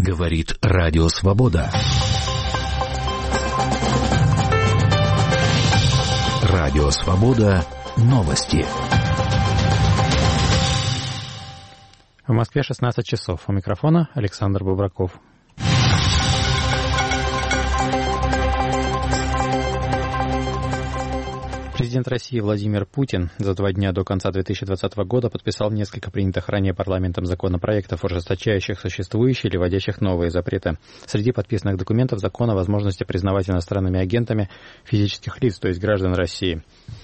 Говорит Радио Свобода. Радио Свобода. Новости. В Москве 16 часов. У микрофона Александр Бубраков. Президент России Владимир Путин за 2 дня до конца 2020 года подписал несколько принятых ранее парламентом законопроектов, ужесточающих существующие или вводящих новые запреты. Среди подписанных документов закон о возможности признавать иностранными агентами физических лиц, то есть граждан России.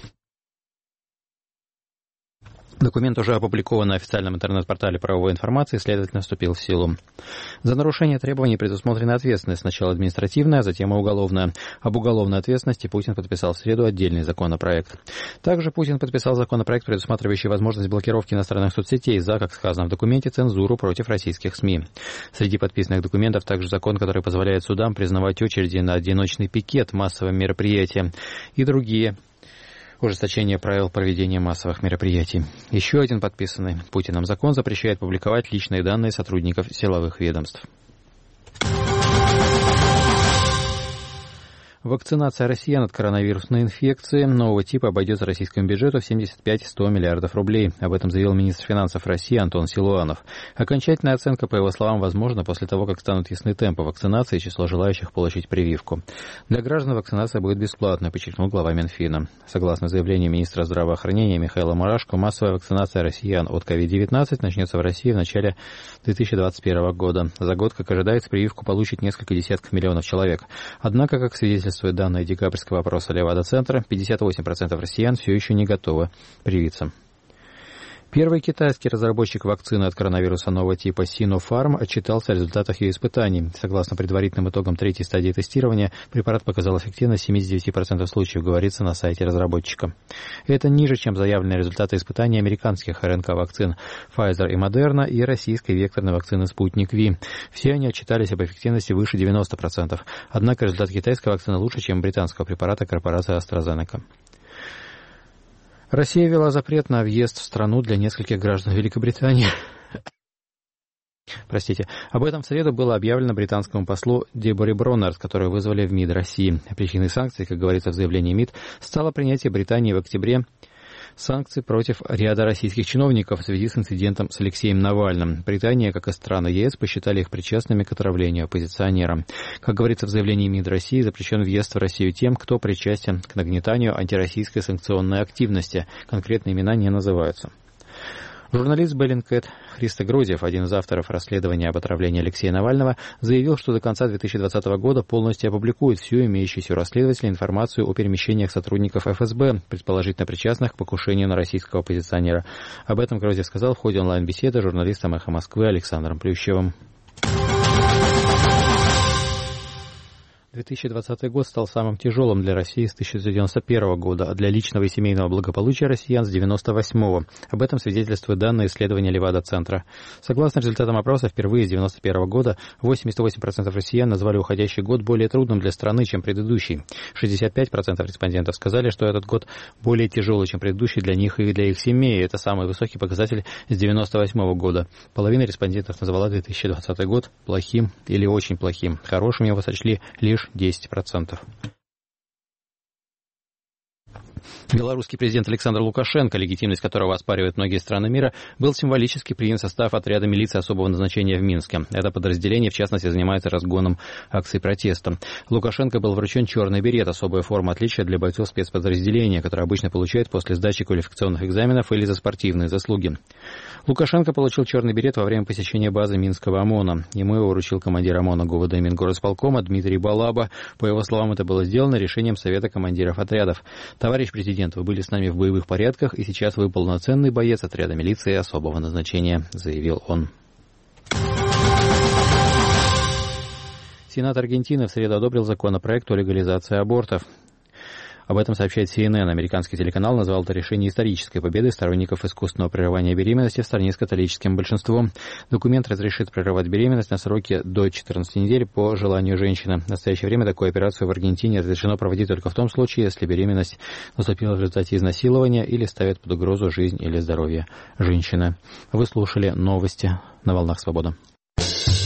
Документ уже опубликован на официальном интернет-портале правовой информации, следовательно, вступил в силу. За нарушение требований предусмотрена ответственность, сначала административная, а затем и уголовная. Об уголовной ответственности Путин подписал в среду отдельный законопроект. Также Путин подписал законопроект, предусматривающий возможность блокировки иностранных соцсетей за, как сказано в документе, цензуру против российских СМИ. Среди подписанных документов также закон, который позволяет судам признавать очереди на одиночный пикет массовым мероприятием и другие. Ужесточение правил проведения массовых мероприятий. Еще один подписанный Путиным закон запрещает публиковать личные данные сотрудников силовых ведомств. Вакцинация россиян от коронавирусной инфекции нового типа обойдется российскому бюджету в 75-100 миллиардов рублей. Об этом заявил министр финансов России Антон Силуанов. Окончательная оценка, по его словам, возможна после того, как станут ясны темпы вакцинации и число желающих получить прививку. Для граждан вакцинация будет бесплатной, подчеркнул глава Минфина. Согласно заявлению министра здравоохранения Михаила Мурашко, массовая вакцинация россиян от COVID-19 начнется в России в начале 2021 года. За год, как ожидается, прививку получит несколько десятков миллионов человек. Однако, как свидетельствует данные декабрьского опроса Левада-центра, 58% россиян все еще не готовы привиться. Первый китайский разработчик вакцины от коронавируса нового типа Sinopharm отчитался о результатах ее испытаний. Согласно предварительным итогам третьей стадии тестирования, препарат показал эффективность в 79% случаев, говорится на сайте разработчика. Это ниже, чем заявленные результаты испытаний американских РНК-вакцин Pfizer и Moderna и российской векторной вакцины Sputnik V. Все они отчитались об эффективности выше 90%. Однако результат китайской вакцины лучше, чем британского препарата корпорации AstraZeneca. Россия ввела запрет на въезд в страну для нескольких граждан Великобритании. Об этом в среду было объявлено британскому послу Деборе Броннард, которую вызвали в МИД России. Причиной санкций, как говорится в заявлении МИД, стало принятие Британии в октябре санкций против ряда российских чиновников в связи с инцидентом с Алексеем Навальным. Британия, как и страны ЕС, посчитали их причастными к отравлению оппозиционера. Как говорится в заявлении МИД России, запрещен въезд в Россию тем, кто причастен к нагнетанию антироссийской санкционной активности. Конкретные имена не называются. Журналист Bellingcat Христо Грудев, один из авторов расследования об отравлении Алексея Навального, заявил, что до конца 2020 года полностью опубликует всю имеющуюся у расследователей информацию о перемещениях сотрудников ФСБ, предположительно причастных к покушению на российского оппозиционера. Об этом Грудев сказал в ходе онлайн-беседы с журналистом «Эхо Москвы» Александром Плющевым. 2020 год стал самым тяжелым для России с 1991 года, а для личного и семейного благополучия россиян с 1998. Об этом свидетельствуют данные исследования Левада-центра. Согласно результатам опроса, впервые с 1991 года 88% россиян назвали уходящий год более трудным для страны, чем предыдущий. 65% респондентов сказали, что этот год более тяжелый, чем предыдущий для них и для их семей. Это самый высокий показатель с 1998 года. Половина респондентов назвала 2020 год плохим или очень плохим. Хорошим его сочли лишь 10%. Белорусский президент Александр Лукашенко, легитимность которого оспаривают многие страны мира, был символически принят в состав отряда милиции особого назначения в Минске. Это подразделение, в частности, занимается разгоном акций протеста. Лукашенко был вручен черный берет, особая форма отличия для бойцов спецподразделения, которые обычно получают после сдачи квалификационных экзаменов или за спортивные заслуги. Лукашенко получил черный берет во время посещения базы Минского ОМОНа. Ему его вручил командир ОМОНа ГУВД Мингорисполкома Дмитрий Балаба. По его словам, это было сделано решением Совета командиров отрядов. Товарищ президент, вы были с нами в боевых порядках, и сейчас вы полноценный боец отряда милиции особого назначения, заявил он. Сенат Аргентины в среду одобрил законопроект о легализации абортов. Об этом сообщает CNN. Американский телеканал назвал это решение исторической победой сторонников искусственного прерывания беременности в стране с католическим большинством. Документ разрешит прерывать беременность на сроки до 14 недель по желанию женщины. В настоящее время такую операцию в Аргентине разрешено проводить только в том случае, если беременность наступила в результате изнасилования или ставит под угрозу жизнь или здоровье женщины. Вы слушали новости на «Волнах Свободы».